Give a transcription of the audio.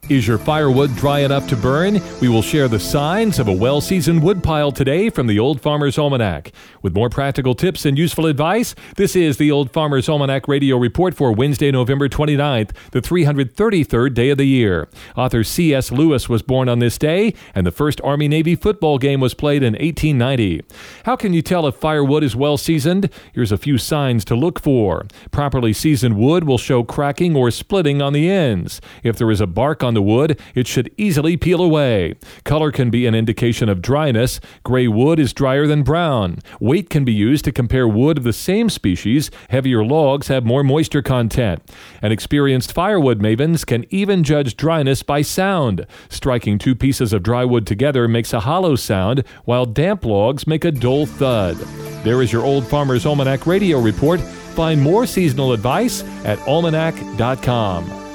Is your firewood dry enough to burn? We will share the signs of a well-seasoned woodpile today from the Old Farmer's Almanac. With more practical tips and useful advice, this is the Old Farmer's Almanac Radio Report for Wednesday, November 29th, the 333rd day of the year. Author C.S. Lewis was born on this day, and the first Army-Navy football game was played in 1890. How can you tell if firewood is well-seasoned? Here's a few signs to look for. Properly seasoned wood will show cracking or splitting on the ends. If there is a bark on the wood, it should easily peel away. Color can be an indication of dryness. Gray wood is drier than brown. Weight can be used to compare wood of the same species. Heavier logs have more moisture content. And experienced firewood mavens can even judge dryness by sound. Striking two pieces of dry wood together makes a hollow sound, while damp logs make a dull thud. There is your Old Farmer's Almanac Radio Report. Find more seasonal advice at almanac.com.